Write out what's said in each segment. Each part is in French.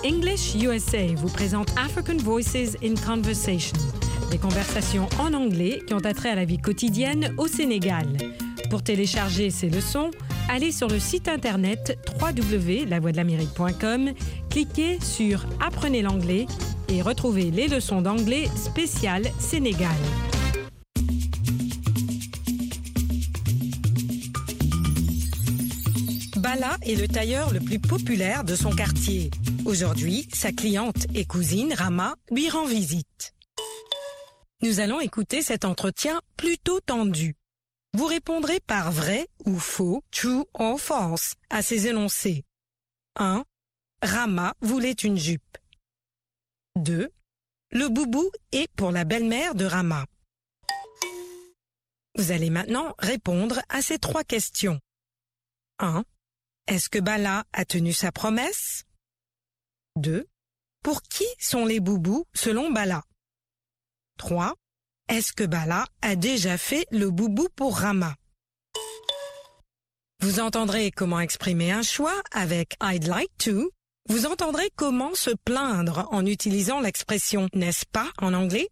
English USA vous présente African Voices in Conversation, des conversations en anglais qui ont attrait à la vie quotidienne au Sénégal. Pour télécharger ces leçons, allez sur le site internet www.lavoixdelamérique.com, cliquez sur « Apprenez l'anglais » et retrouvez les leçons d'anglais spéciales Sénégal. Bala est le tailleur le plus populaire de son quartier. Aujourd'hui, sa cliente et cousine, Rama, lui rend visite. Nous allons écouter cet entretien plutôt tendu. Vous répondrez par vrai ou faux, true or false, à ces énoncés. 1. Rama voulait une jupe. 2. Le boubou est pour la belle-mère de Rama. Vous allez maintenant répondre à ces 3 questions. 1. Est-ce que Bala a tenu sa promesse? 2. Pour qui sont les boubous selon Bala? 3. Est-ce que Bala a déjà fait le boubou pour Rama? Vous entendrez comment exprimer un choix avec I'd like to. Vous entendrez comment se plaindre en utilisant l'expression n'est-ce pas en anglais.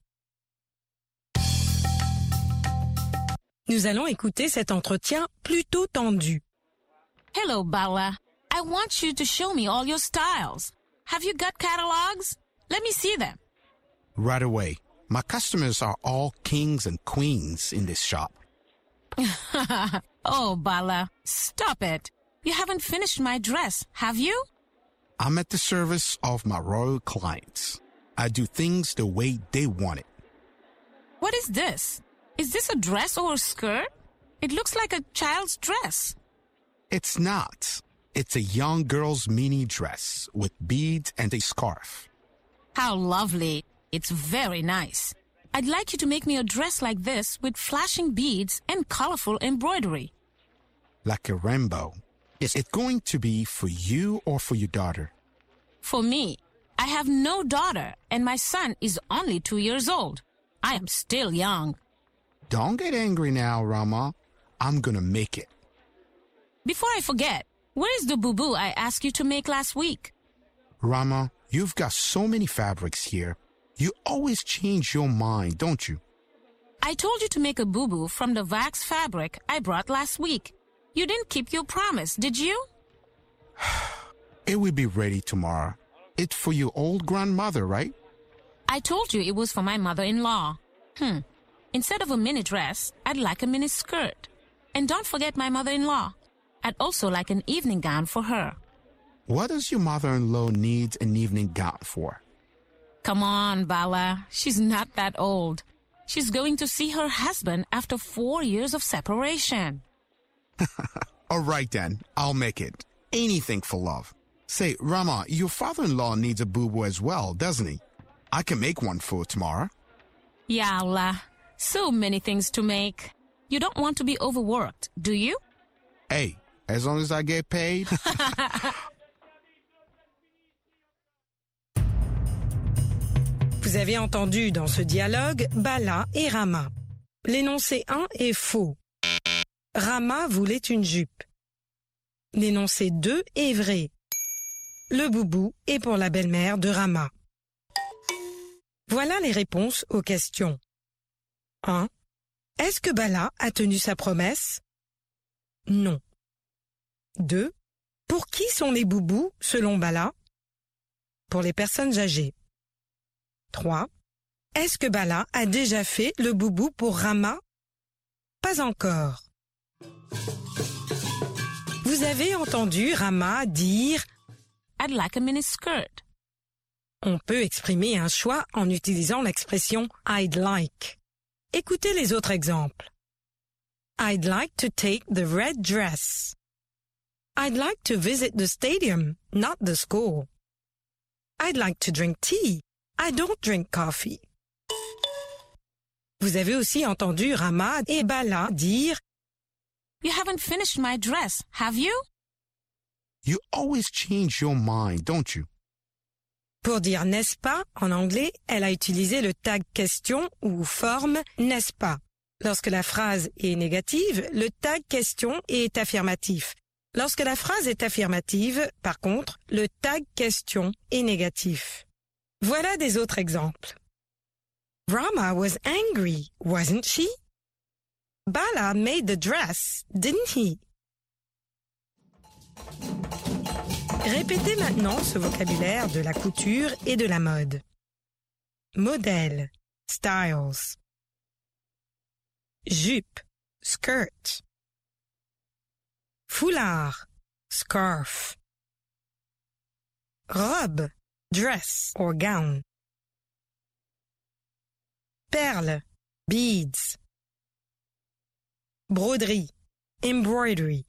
Nous allons écouter cet entretien plutôt tendu. Hello, Bala. I want you to show me all your styles. Have you got catalogs? Let me see them. Right away. My customers are all kings and queens in this shop. Oh, Bala, stop it. You haven't finished my dress, have you? I'm at the service of my royal clients. I do things the way they want it. What is this? Is this a dress or a skirt? It looks like a child's dress. It's not. It's a young girl's mini dress with beads and a scarf. How lovely. It's very nice. I'd like you to make me a dress like this with flashing beads and colorful embroidery. Like a rainbow. Is it going to be for you or for your daughter? For me. I have no daughter and my son is only 2 years old. I am still young. Don't get angry now, Rama. I'm gonna make it. Before I forget, where is the boubou I asked you to make last week? Rama, you've got so many fabrics here. You always change your mind, don't you? I told you to make a boubou from the wax fabric I brought last week. You didn't keep your promise, did you? It will be ready tomorrow. It's for your old grandmother, right? I told you it was for my mother-in-law. Instead of a mini dress, I'd like a mini skirt. And don't forget my mother-in-law. I'd also like an evening gown for her. What does your mother-in-law need an evening gown for? Come on, Bala. She's not that old. She's going to see her husband after 4 years of separation. All right, then. I'll make it. Anything for love. Say, Rama, your father-in-law needs a boo-boo as well, doesn't he? I can make one for tomorrow. Yeah, Allah. So many things to make. You don't want to be overworked, do you? Hey, as long as I get paid. Vous avez entendu dans ce dialogue Bala et Rama. L'énoncé 1 est faux. Rama voulait une jupe. L'énoncé 2 est vrai. Le boubou est pour la belle-mère de Rama. Voilà les réponses aux questions. 1. Est-ce que Bala a tenu sa promesse? Non. 2. Pour qui sont les boubous selon Bala? Pour les personnes âgées. 3. Est-ce que Bala a déjà fait le boubou pour Rama? Pas encore. Vous avez entendu Rama dire « I'd like a mini skirt ». On peut exprimer un choix en utilisant l'expression « I'd like ». Écoutez les autres exemples. I'd like to take the red dress. I'd like to visit the stadium, not the school. I'd like to drink tea. I don't drink coffee. Vous avez aussi entendu Rama et Bala dire You haven't finished my dress, have you? You always change your mind, don't you? Pour dire n'est-ce pas, en anglais, elle a utilisé le tag question ou forme n'est-ce pas. Lorsque la phrase est négative, le tag question est affirmatif. Lorsque la phrase est affirmative, par contre, le tag question est négatif. Voilà des autres exemples. Rama was angry, wasn't she? Bala made the dress, didn't he? Répétez maintenant ce vocabulaire de la couture et de la mode. Modèle, styles. Jupe, skirt. Foulard, scarf. Robe, dress or gown. Perles, beads. Broderie, embroidery.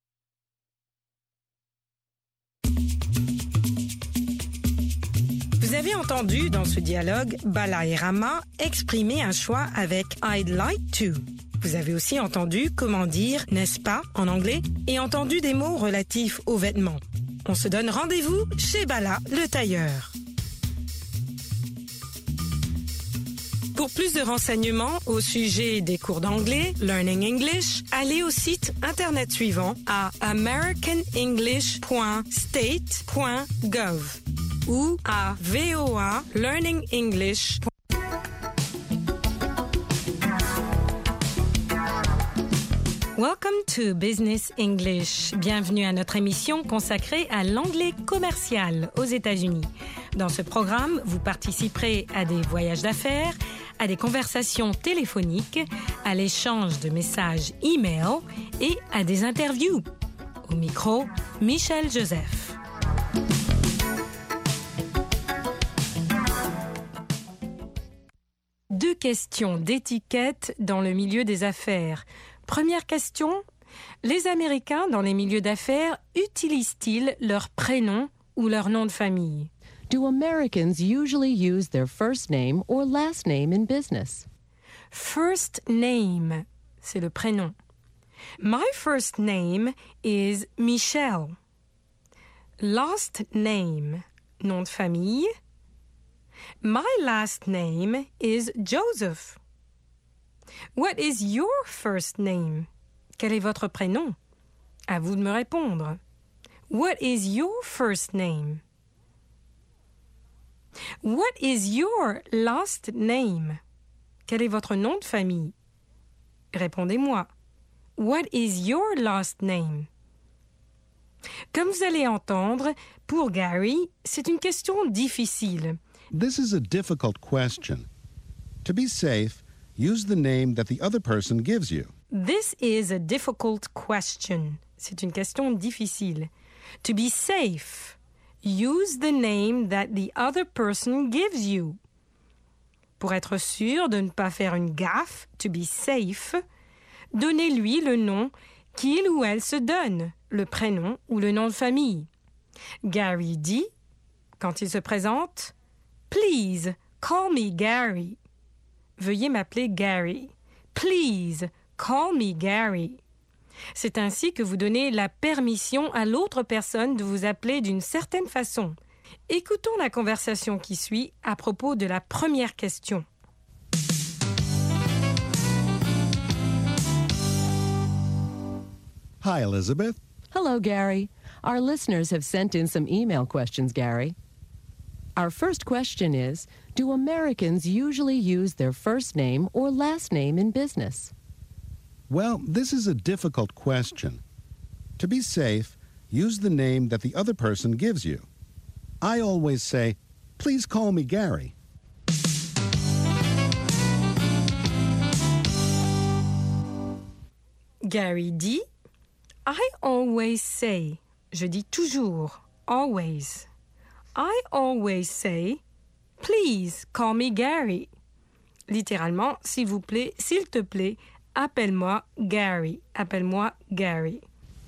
Vous avez entendu dans ce dialogue Bala et Rama exprimer un choix avec I'd like to. Vous avez aussi entendu comment dire n'est-ce pas en anglais et entendu des mots relatifs aux vêtements. On se donne rendez-vous chez Bala le tailleur. Pour plus de renseignements au sujet des cours d'anglais, Learning English, allez au site internet suivant à americanenglish.state.gov ou à voa.learningenglish. Welcome to Business English. Bienvenue à notre émission consacrée à l'anglais commercial aux États-Unis. Dans ce programme, vous participerez à des voyages d'affaires, à des conversations téléphoniques, à l'échange de messages e-mail et à des interviews. Au micro, Michel Joseph. Deux questions d'étiquette dans le milieu des affaires. Première question, les Américains dans les milieux d'affaires utilisent-ils leur prénom ou leur nom de famille? Do Americans usually use their first name or last name in business? First name, c'est le prénom. My first name is Michelle. Last name, nom de famille. My last name is Joseph. What is your first name? Quel est votre prénom? À vous de me répondre. What is your first name? What is your last name? Quel est votre nom de famille? Répondez-moi. What is your last name? Comme vous allez entendre, pour Gary, c'est une question difficile. This is a difficult question. To be safe, use the name that the other person gives you. This is a difficult question. C'est une question difficile. To be safe, use the name that the other person gives you. Pour être sûr de ne pas faire une gaffe, to be safe, donnez-lui le nom qu'il ou elle se donne, le prénom ou le nom de famille. Gary dit, quand il se présente, « Please, call me Gary ». Veuillez m'appeler Gary. Please, call me Gary. C'est ainsi que vous donnez la permission à l'autre personne de vous appeler d'une certaine façon. Écoutons la conversation qui suit à propos de la première question. Hi, Elizabeth. Hello, Gary. Our listeners have sent in some email questions, Gary. Our first question is, do Americans usually use their first name or last name in business? Well, this is a difficult question. To be safe, use the name that the other person gives you. I always say, please call me Gary. Gary dit, I always say. Je dis toujours, always. I always say, please call me Gary. Littéralement, s'il vous plaît, s'il te plaît, appelle-moi Gary. Appelle-moi Gary.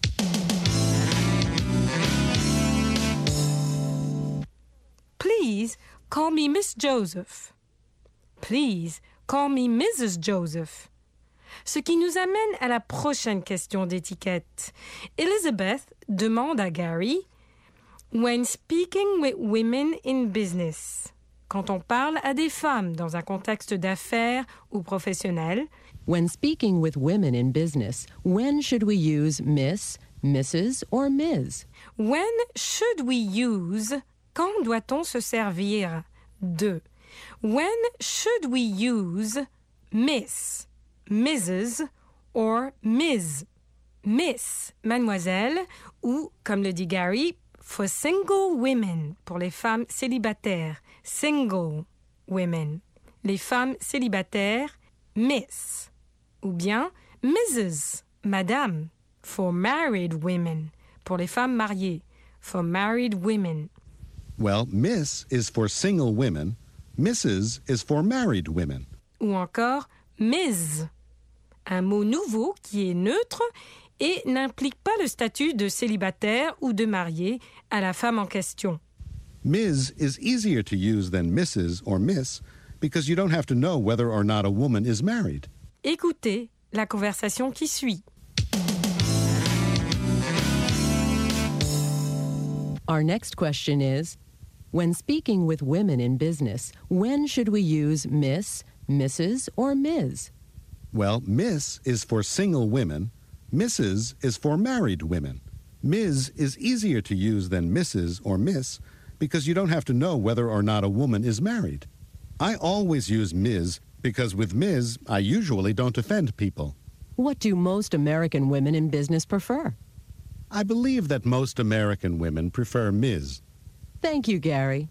Please call me Miss Joseph. Please call me Mrs. Joseph. Ce qui nous amène à la prochaine question d'étiquette. Elizabeth demande à Gary, when speaking with women in business, quand on parle à des femmes dans un contexte d'affaires ou professionnel, When speaking with women in business, when should we use Miss, Mrs. or Ms.? When should we use, quand doit-on se servir de? When should we use Miss, Mrs. or Ms? Miss, mademoiselle, ou, comme le dit Gary, for single women, pour les femmes célibataires, single women. Les femmes célibataires, Miss. Ou bien Mrs., madame, for married women, pour les femmes mariées, for married women. Well, Miss is for single women. Mrs. is for married women. Ou encore Ms., un mot nouveau qui est neutre et n'implique pas le statut de célibataire ou de marié à la femme en question. Ms. is easier to use than Mrs. or Miss because you don't have to know whether or not a woman is married. Écoutez la conversation qui suit. Our next question is, when speaking with women in business, when should we use Miss, Mrs., or Ms? Well, Miss is for single women. Mrs. is for married women. Ms. is easier to use than Mrs. or Miss because you don't have to know whether or not a woman is married. I always use Ms. because with Ms. I usually don't offend people. What do most American women in business prefer? I believe that most American women prefer Ms. Thank you, Gary.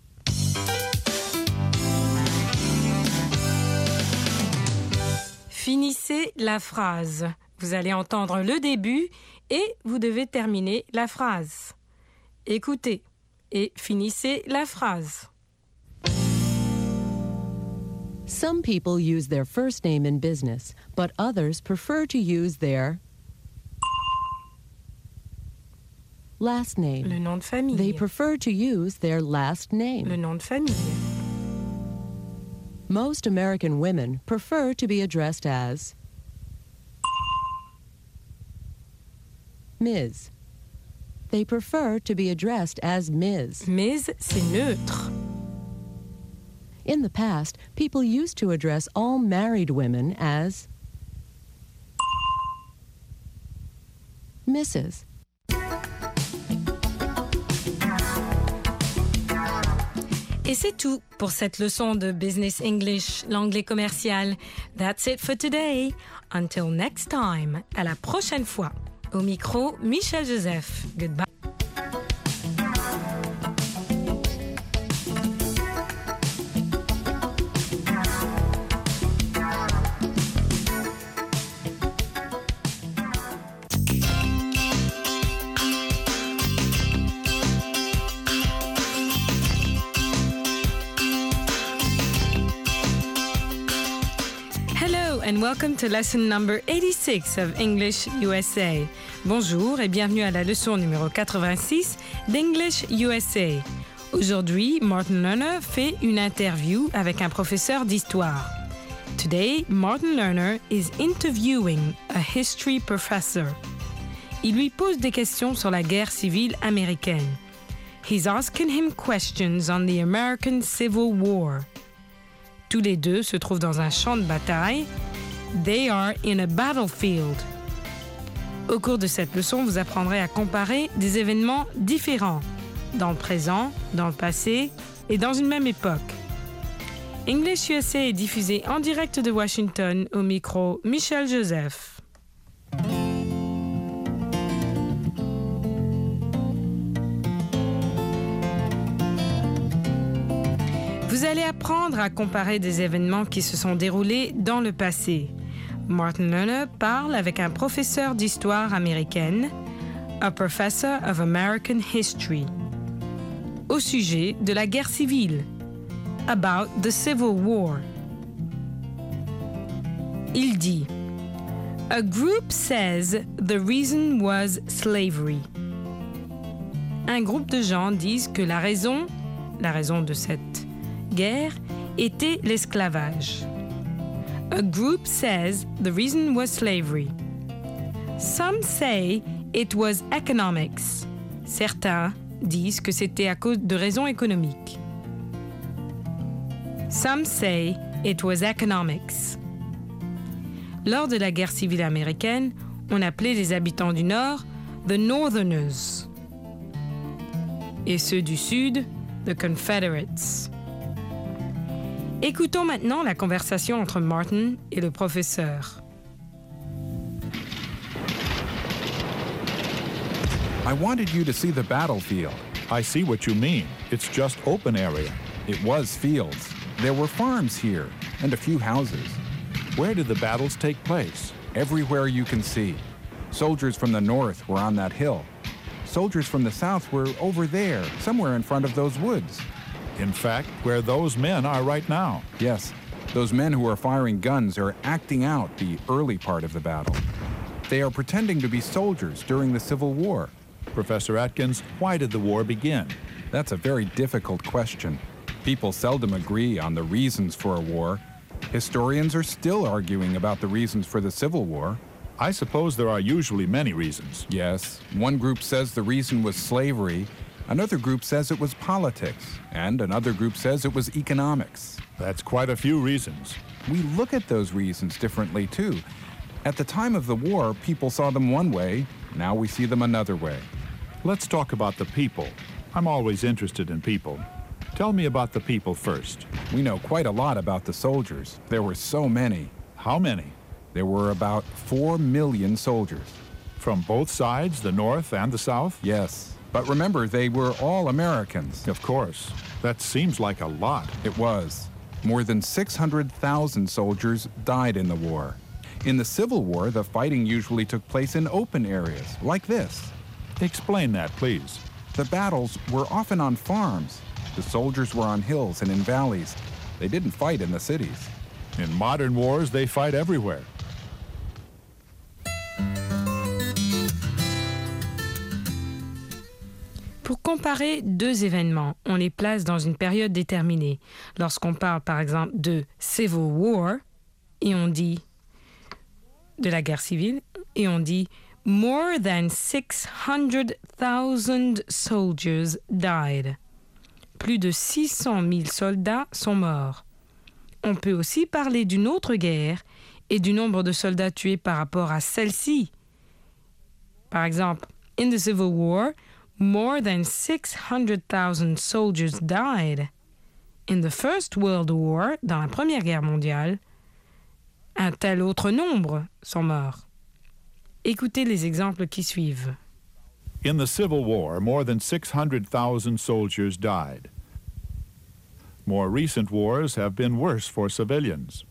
Finissez la phrase. Vous allez entendre le début et vous devez terminer la phrase. Écoutez et finissez la phrase. Some people use their first name in business, but others prefer to use their last name. Le nom de famille. They prefer to use their last name. Le nom de famille. Most American women prefer to be addressed as Ms. They prefer to be addressed as Ms. Ms, c'est neutre. In the past, people used to address all married women as Mrs. Et c'est tout pour cette leçon de Business English, l'anglais commercial. That's it for today. Until next time. À la prochaine fois. Au micro, Michel Joseph. Goodbye. And welcome to lesson number 86 of English USA. Bonjour et bienvenue à la leçon numéro 86 d'English USA. Aujourd'hui, Martin Lerner fait une interview avec un professeur d'histoire. Today, Martin Lerner is interviewing a history professor. Il lui pose des questions sur la guerre civile américaine. He's asking him questions on the American Civil War. Tous les deux se trouvent dans un champ de bataille. They are in a battlefield. Au cours de cette leçon, vous apprendrez à comparer des événements différents, dans le présent, dans le passé et dans une même époque. English USA est diffusé en direct de Washington au micro Michel Joseph. Vous allez apprendre à comparer des événements qui se sont déroulés dans le passé. Martin Lerner parle avec un professeur d'histoire américaine, a professor of American history, au sujet de la guerre civile, about the Civil War. Il dit, a group says the reason was slavery. Un groupe de gens disent que la raison de cette guerre était l'esclavage. A group says the reason was slavery. Some say it was economics. Certains disent que c'était à cause de raisons économiques. Some say it was economics. Lors de la guerre civile américaine, on appelait les habitants du Nord the Northerners. Et ceux du Sud, the Confederates. Écoutons maintenant la conversation entre Martin et le professeur. I wanted you to see the battlefield. I see what you mean. It's just open area. It was fields. There were farms here and a few houses. Where did the battles take place? Everywhere you can see. Soldiers from the north were on that hill. Soldiers from the south were over there, somewhere in front of those woods. In fact, where those men are right now. Yes, those men who are firing guns are acting out the early part of the battle. They are pretending to be soldiers during the Civil War. Professor Atkins, why did the war begin? That's a very difficult question. People seldom agree on the reasons for a war. Historians are still arguing about the reasons for the Civil War. I suppose there are usually many reasons. Yes, one group says the reason was slavery, another group says it was politics, and another group says it was economics. That's quite a few reasons. We look at those reasons differently, too. At the time of the war, people saw them one way, now we see them another way. Let's talk about the people. I'm always interested in people. Tell me about the people first. We know quite a lot about the soldiers. There were so many. How many? There were about 4 million soldiers. From both sides, the North and the South? Yes. But remember, they were all Americans. Of course. That seems like a lot. It was. More than 600,000 soldiers died in the war. In the Civil War, the fighting usually took place in open areas, like this. Explain that, please. The battles were often on farms. The soldiers were on hills and in valleys. They didn't fight in the cities. In modern wars, they fight everywhere. Pour comparer deux événements, on les place dans une période déterminée. Lorsqu'on parle par exemple de Civil War, et on dit de la guerre civile, et on dit more than 600,000 soldiers died. Plus de 600 000 soldats sont morts. On peut aussi parler d'une autre guerre et du nombre de soldats tués par rapport à celle-ci. Par exemple, in the Civil War, more than 600,000 soldiers died. In the First World War, dans la Première Guerre mondiale, un tel autre nombre sont morts. Écoutez les exemples qui suivent. In the Civil War, more than 600,000 soldiers died. More recent wars have been worse for civilians.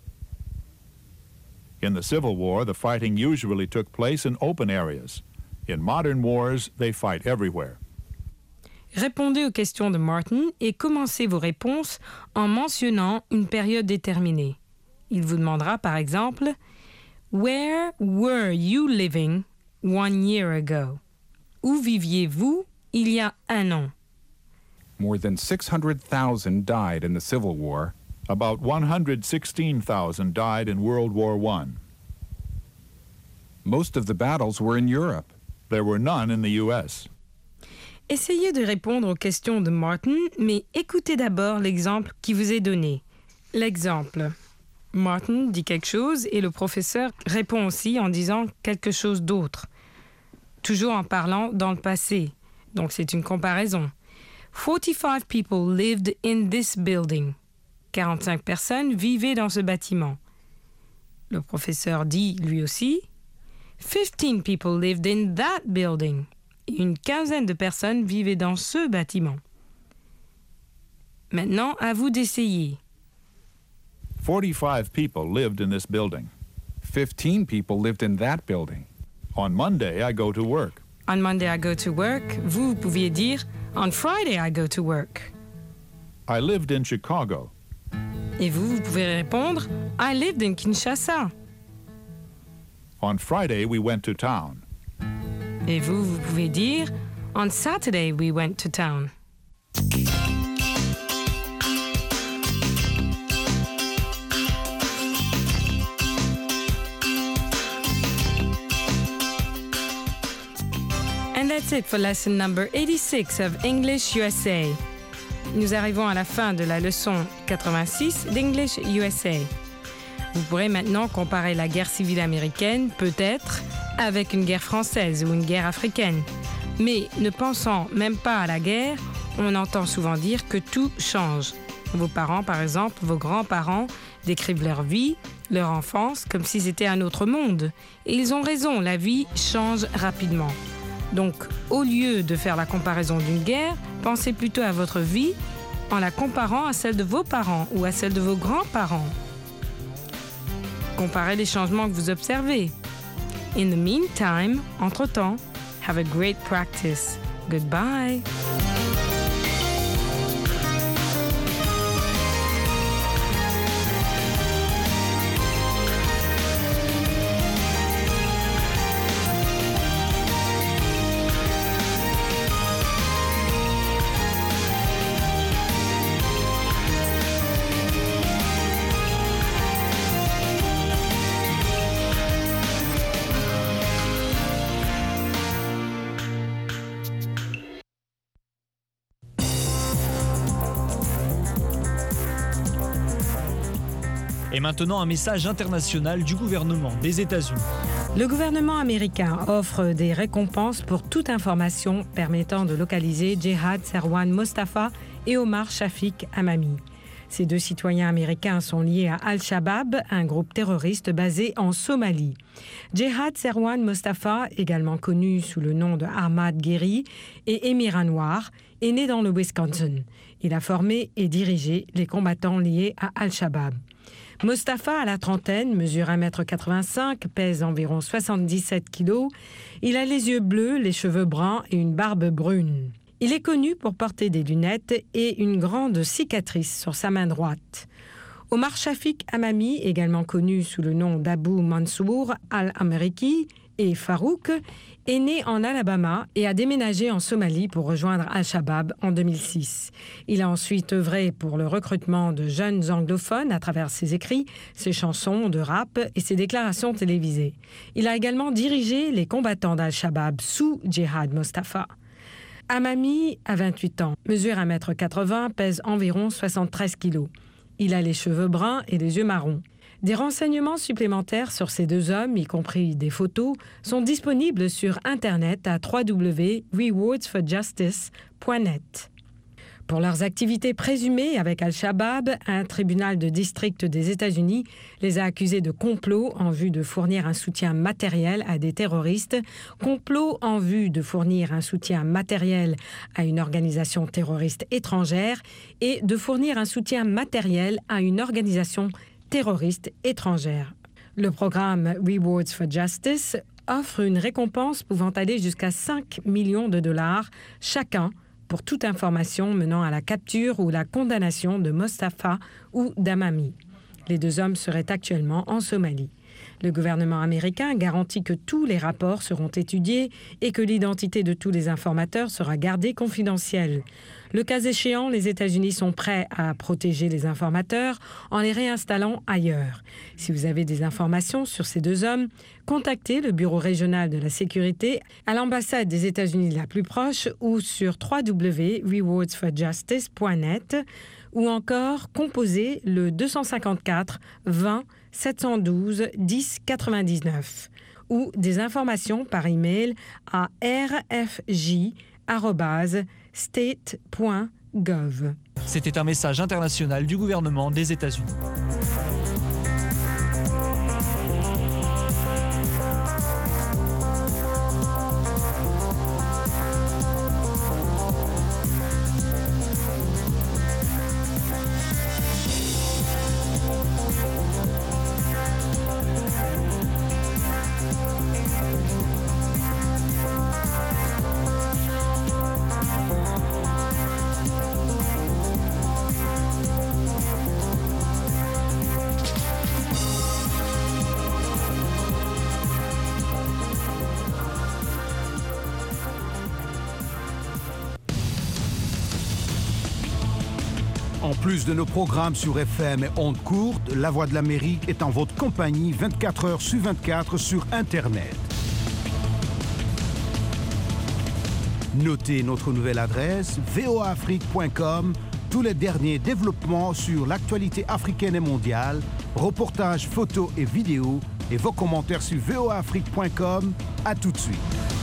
In the Civil War, the fighting usually took place in open areas. In modern wars, they fight everywhere. Répondez aux questions de Martin et commencez vos réponses en mentionnant une période déterminée. Il vous demandera par exemple « Where were you living 1 year ago » Où viviez-vous il y a un an? More than 600,000 died in the Civil War. About 116,000 died in World War I. Most of the battles were in Europe. There were none in the U.S. Essayez de répondre aux questions de Martin, mais écoutez d'abord l'exemple qui vous est donné. L'exemple. Martin dit quelque chose et le professeur répond aussi en disant quelque chose d'autre. Toujours en parlant dans le passé. Donc c'est une comparaison. 45 people lived in this building. 45 personnes vivaient dans ce bâtiment. Le professeur dit lui aussi 15 people lived in that building. Et une quinzaine de personnes vivaient dans ce bâtiment. Maintenant, à vous d'essayer. 45 people lived in this building. 15 people lived in that building. On Monday, I go to work. On Monday, I go to work. Vous pouviez dire On Friday, I go to work. I lived in Chicago. Et vous pouvez répondre I lived in Kinshasa. On Friday, we went to town. Et vous pouvez dire On Saturday, we went to town. And that's it for lesson number 86 of English USA. Nous arrivons à la fin de la leçon 86 d'English USA. Vous pourrez maintenant comparer la guerre civile américaine, peut-être, avec une guerre française ou une guerre africaine. Mais ne pensant même pas à la guerre, on entend souvent dire que tout change. Vos parents, par exemple, vos grands-parents décrivent leur vie, leur enfance, comme si c'était un autre monde. Et ils ont raison, la vie change rapidement. Donc, au lieu de faire la comparaison d'une guerre, pensez plutôt à votre vie en la comparant à celle de vos parents ou à celle de vos grands-parents. Comparez les changements que vous observez. In the meantime, entre-temps, have a great practice. Goodbye. Et maintenant, un message international du gouvernement des États-Unis. Le gouvernement américain offre des récompenses pour toute information permettant de localiser Jehad Serwan Mostafa et Omar Shafik Hamami. Ces deux citoyens américains sont liés à Al-Shabaab, un groupe terroriste basé en Somalie. Jehad Serwan Mostafa, également connu sous le nom de Ahmad Geri, et Emir Anwar, est né dans le Wisconsin. Il a formé et dirigé les combattants liés à Al-Shabaab. Mostafa, à la trentaine, mesure 1,85 m, pèse environ 77 kg. Il a les yeux bleus, les cheveux bruns et une barbe brune. Il est connu pour porter des lunettes et une grande cicatrice sur sa main droite. Omar Shafik Hamami, également connu sous le nom d'Abu Mansour al-Ameriki et Farouk, est né en Alabama et a déménagé en Somalie pour rejoindre Al-Shabaab en 2006. Il a ensuite œuvré pour le recrutement de jeunes anglophones à travers ses écrits, ses chansons de rap et ses déclarations télévisées. Il a également dirigé les combattants d'Al-Shabaab sous Jehad Mostafa. Hamami a 28 ans, mesure 1,80 m, pèse environ 73 kg. Il a les cheveux bruns et les yeux marrons. Des renseignements supplémentaires sur ces deux hommes, y compris des photos, sont disponibles sur Internet à www.rewardsforjustice.net. Pour leurs activités présumées avec Al-Shabaab, un tribunal de district des États-Unis les a accusés de complot en vue de fournir un soutien matériel à des terroristes, complot en vue de fournir un soutien matériel à une organisation terroriste étrangère et de fournir un soutien matériel à une organisation terroriste étrangère. Le programme Rewards for Justice offre une récompense pouvant aller jusqu'à 5 millions de dollars chacun pour toute information menant à la capture ou la condamnation de Mostafa ou d'Hamami. Les deux hommes seraient actuellement en Somalie. Le gouvernement américain garantit que tous les rapports seront étudiés et que l'identité de tous les informateurs sera gardée confidentielle. Le cas échéant, les États-Unis sont prêts à protéger les informateurs en les réinstallant ailleurs. Si vous avez des informations sur ces deux hommes, contactez le Bureau régional de la sécurité à l'ambassade des États-Unis la plus proche ou sur www.rewardsforjustice.net ou encore composez le 254 20 712 10 99 ou des informations par email à rfj@state.gov. C'était un message international du gouvernement des États-Unis. En plus de nos programmes sur FM et ondes courtes, La Voix de l'Amérique est en votre compagnie 24 heures sur 24 sur Internet. Notez notre nouvelle adresse voaafrique.com Tous les derniers développements sur l'actualité africaine et mondiale, reportages, photos et vidéos, et vos commentaires sur voaafrique.com. À tout de suite.